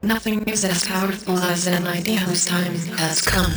Nothing is as powerful as an idea whose time has come.